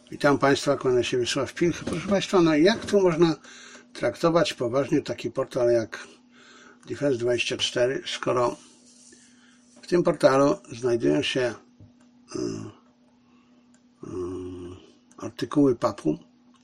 Witam Państwa, kłania się Wiesław Pilch. Proszę Państwa, no jak tu można traktować poważnie taki portal jak Defense24, skoro w tym portalu znajdują się artykuły PAP-u,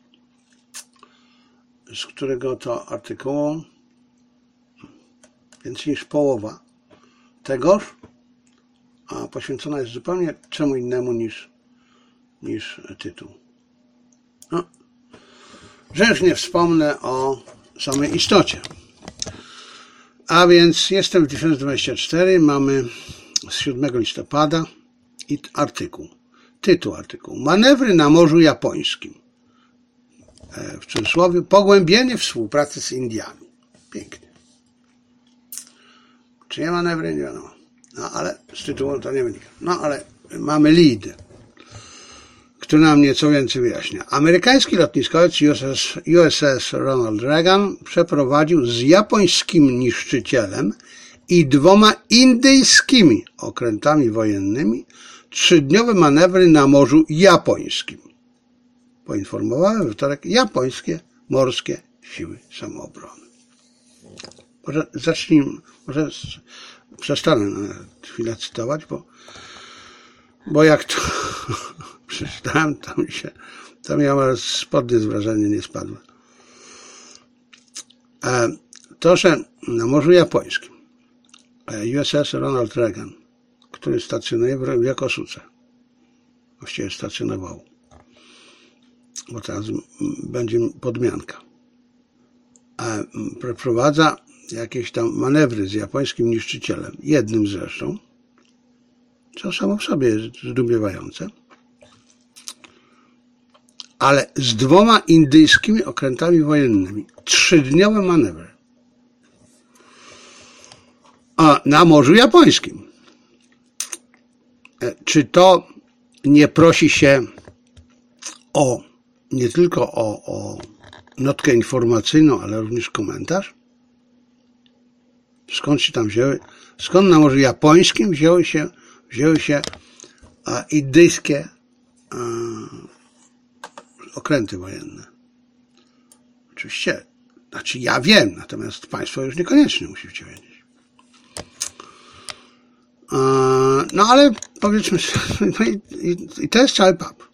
z którego to artykułu więcej niż połowa tegoż poświęcona jest zupełnie czemu innemu niż tytuł. No, że już nie wspomnę o samej istocie. A więc jestem w Defense24, mamy z 7 listopada i artykuł. Tytuł artykułu: Manewry na Morzu Japońskim. W cudzysłowie pogłębienie współpracy z Indiami. Pięknie. Czyje manewry? Nie wiadomo. No ale z tytułu to nie wynika. No ale mamy lead, który nam nieco więcej wyjaśnia. Amerykański lotniskowiec USS Ronald Reagan przeprowadził z japońskim niszczycielem i 2 indyjskimi okrętami wojennymi 3-dniowe manewry na Morzu Japońskim. Poinformowały we wtorek japońskie morskie siły samoobrony. Może zacznijmy, może przestanę na chwilę cytować, bo jak to przeczytałem, to mi spodnie z wrażenia nie spadły. To, że na Morzu Japońskim USS Ronald Reagan, który stacjonuje w Yokosuce, właściwie stacjonował, bo teraz będzie podmianka, przeprowadza jakieś tam manewry z japońskim niszczycielem, jednym zresztą, co samo w sobie jest zdumiewające, ale z 2 indyjskimi okrętami wojennymi 3-dniowe manewry na Morzu Japońskim. Czy to nie prosi się nie tylko o notkę informacyjną, ale również komentarz? Skąd na Morzu Japońskim wzięły się indyjskie okręty wojenne? Oczywiście, ja wiem, natomiast Państwo już niekoniecznie musicie wiedzieć. No ale powiedzmy, i to jest cały PAP.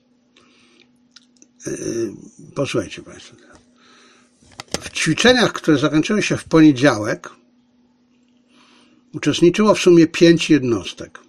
Posłuchajcie Państwo. W ćwiczeniach, które zakończyły się w poniedziałek, uczestniczyło w sumie 5 jednostek.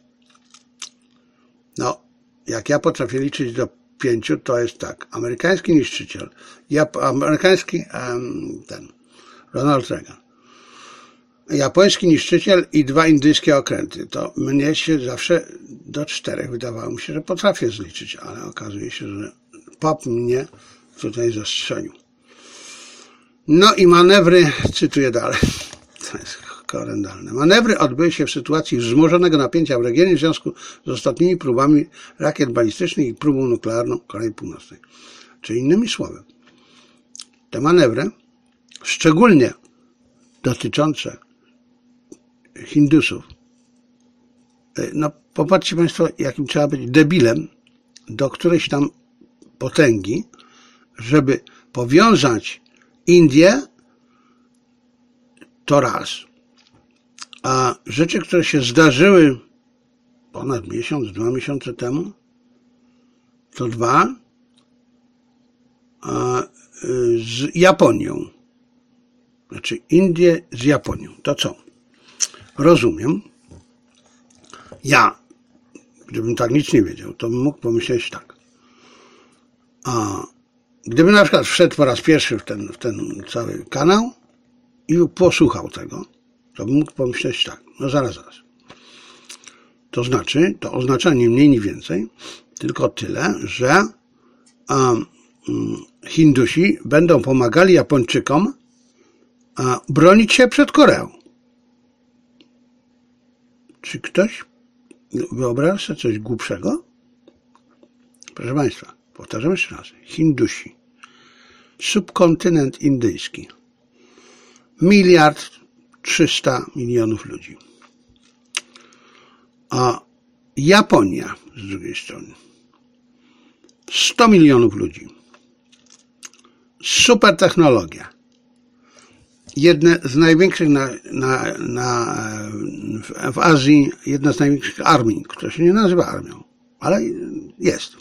No, jak ja potrafię liczyć do 5, to jest tak. Amerykański niszczyciel, amerykański Ronald Reagan, japoński niszczyciel i 2 indyjskie okręty. To mnie się zawsze do 4 wydawało mi się, że potrafię zliczyć, ale okazuje się, że PAP mnie tutaj zastrzelił. No i manewry, cytuję dalej, to jest horrendalne. Manewry odbyły się w sytuacji wzmożonego napięcia w regionie w związku z ostatnimi próbami rakiet balistycznych i próbą nuklearną Korei Północnej. Czyli innymi słowy, te manewry, szczególnie dotyczące Hindusów, no popatrzcie Państwo, jakim trzeba być debilem do którejś tam potęgi, żeby powiązać Indię, to raz. A rzeczy, które się zdarzyły ponad 2 miesiące temu, to 2, z Japonią. Znaczy Indię z Japonią. To co? Rozumiem. Ja, gdybym tak nic nie wiedział, to bym mógł pomyśleć tak. Gdybym na przykład wszedł po raz pierwszy w ten cały kanał i posłuchał tego, to bym mógł pomyśleć tak. No zaraz. To znaczy, to oznacza nie mniej, nie więcej, tylko tyle, że Hindusi będą pomagali Japończykom bronić się przed Koreą. Czy ktoś wyobraża sobie coś głupszego? Proszę Państwa, powtarzam jeszcze raz. Hindusi, subkontynent indyjski, 1,3 miliarda ludzi. A Japonia z drugiej strony, 100 milionów ludzi. Super technologia. Jedne z największych w Azji, jedna z największych armii, która się nie nazywa armią, ale jest.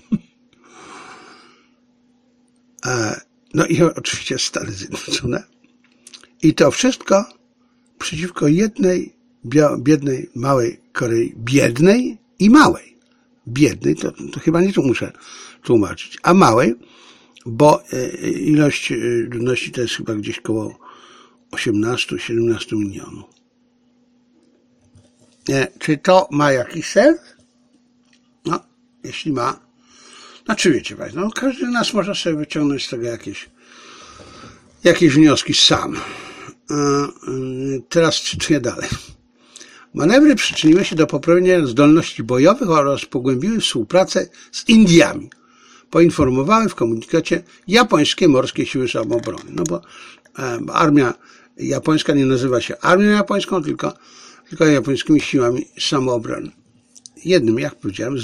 No i oczywiście Stany Zjednoczone. I to wszystko przeciwko jednej biednej, małej Korei. Biednej i małej. Biednej, to chyba nie tu muszę tłumaczyć, a małej, bo ilość ludności to jest chyba gdzieś koło 18-17 milionów. Czy to ma jakiś sens? No, jeśli ma, znaczy wiecie Państwo, no każdy z nas może sobie wyciągnąć z tego jakieś wnioski sam. Teraz czytuję dalej. Manewry przyczyniły się do poprawienia zdolności bojowych oraz pogłębiły współpracę z Indiami. Poinformowały w komunikacie japońskie morskie siły samoobrony. No bo armia japońska nie nazywa się armią japońską, tylko japońskimi siłami samoobrony. Jednym, jak powiedziałem, z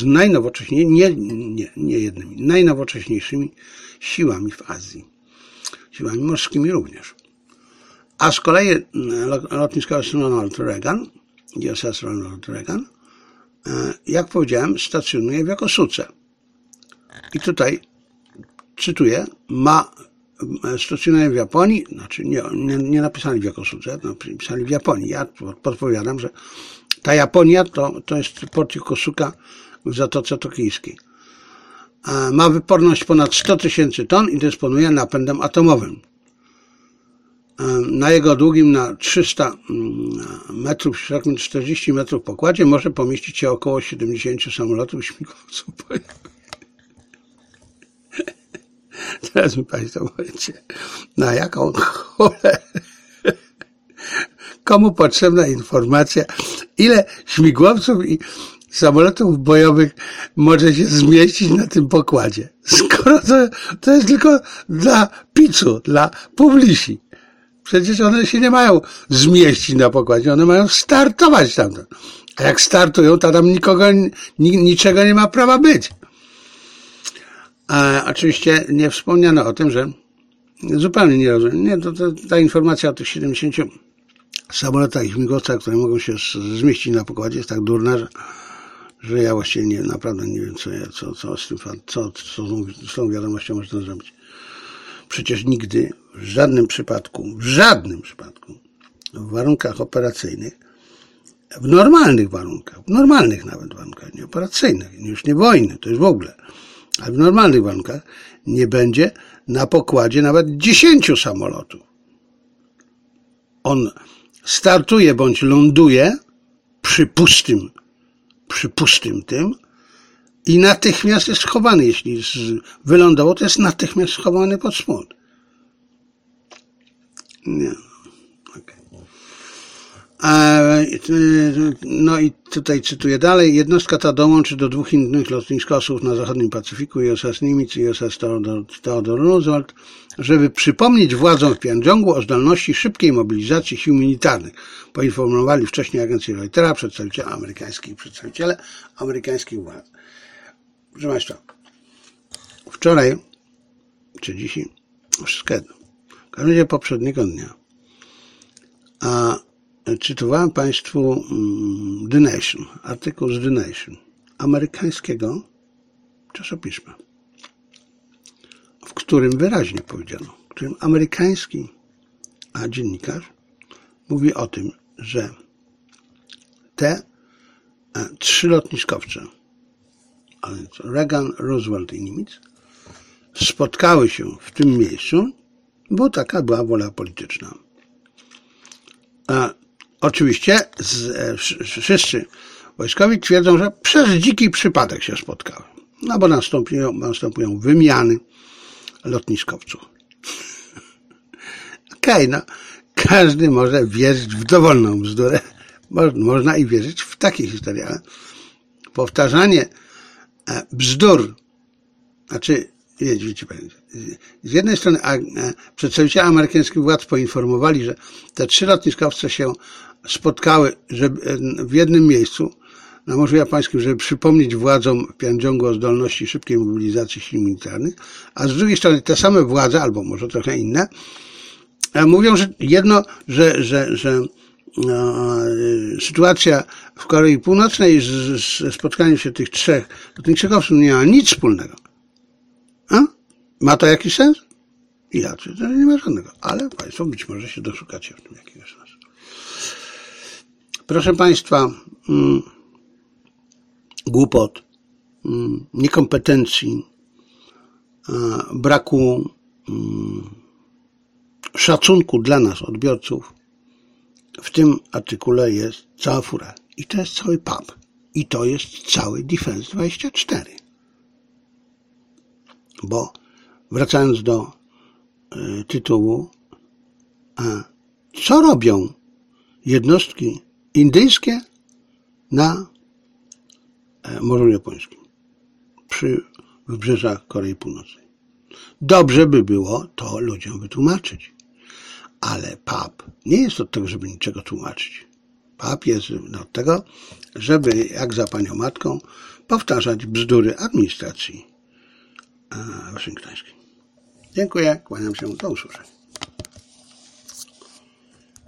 najnowocześniejszymi siłami w Azji. Siłami morskimi również. A z kolei lotnisko Ronald Reagan, USS Ronald Reagan, jak powiedziałem, stacjonuje w Yokosuce. I tutaj, cytuję, stacjonuje w Japonii, znaczy nie napisali w Yokosuce, napisali w Japonii. Ja podpowiadam, że ta Japonia to jest port Yokosuka w Zatoce Tokijskiej. Ma wyporność ponad 100 000 ton i dysponuje napędem atomowym. Na jego długim na 300 metrów, szerokim 40 metrów pokładzie może pomieścić się około 70 samolotów i śmigłowców. Teraz mi Państwo powiecie, na jaką cholerę, komu potrzebna informacja, ile śmigłowców i samolotów bojowych może się zmieścić na tym pokładzie, skoro to jest tylko dla picu, dla publisi. Przecież one się nie mają zmieścić na pokładzie, one mają startować tamtąd. A jak startują, to tam niczego nie ma prawa być. A oczywiście nie wspomniano o tym, że zupełnie nie rozumiem. Nie, ta informacja o tych 70 samolotach i śmigłowcach, które mogą się zmieścić na pokładzie, jest tak durna, że ja właściwie naprawdę nie wiem, co z tą wiadomością można zrobić. Przecież nigdy, w żadnym przypadku, w warunkach operacyjnych, w normalnych nawet warunkach, nie operacyjnych, już nie wojny, to już w ogóle, ale w normalnych warunkach nie będzie na pokładzie nawet 10 samolotów. On startuje bądź ląduje przy pustym tym i natychmiast jest schowany. Jeśli wylądował, to jest natychmiast schowany pod spód. Nie. Okay. No i tutaj cytuję dalej. Jednostka ta dołączy do 2 innych lotniskowców na zachodnim Pacyfiku, USS Nimitz i USS Theodore Roosevelt, żeby przypomnieć władzom w Pjongjangu o zdolności szybkiej mobilizacji sił militarnych. Poinformowali wcześniej agencję Reutera, przedstawiciele amerykańskich władz. Proszę Państwa, wczoraj, czy dzisiaj, wszystko jedno, w każdym razie poprzedniego dnia, cytowałem Państwu The Nation, artykuł z The Nation, amerykańskiego czasopisma, w którym wyraźnie powiedziano, w którym amerykański dziennikarz mówi o tym, że te 3 lotniskowce, Reagan, Roosevelt i Nimitz, spotkały się w tym miejscu, bo taka była wola polityczna. Oczywiście wszyscy wojskowi twierdzą, że przez dziki przypadek się spotkały. No bo następują wymiany lotniskowców. Okej, no każdy może wierzyć w dowolną bzdurę. Można i wierzyć w takie historie, ale powtarzanie bzdur, znaczy, wiecie Państwo, z jednej strony przedstawiciele amerykańskich władz poinformowali, że te 3 lotniskowce się spotkały w jednym miejscu na Morzu Japońskim, żeby przypomnieć władzom w Pjandżongu o zdolności szybkiej mobilizacji sił militarnych, a z drugiej strony te same władze, albo może trochę inne, mówią, że że sytuacja w Korei Północnej ze spotkaniem się tych trzech lotniczych nie ma nic wspólnego. Ma to jakiś sens? Ja, to nie ma żadnego, ale Państwo być może się doszukacie w tym jakiegoś sensu. Proszę Państwa, głupot, niekompetencji, braku szacunku dla nas, odbiorców, w tym artykule jest cała fura. I to jest cały pub. I to jest cały Defense 24. Bo wracając do tytułu, co robią jednostki indyjskie na Morzu Japońskim przy wybrzeżach Korei Północnej? Dobrze by było to ludziom wytłumaczyć. Ale PAP nie jest od tego, żeby niczego tłumaczyć. PAP jest od tego, żeby, jak za panią matką, powtarzać bzdury administracji waszyngtońskiej. Dziękuję, kłaniam się, do usłyszenia.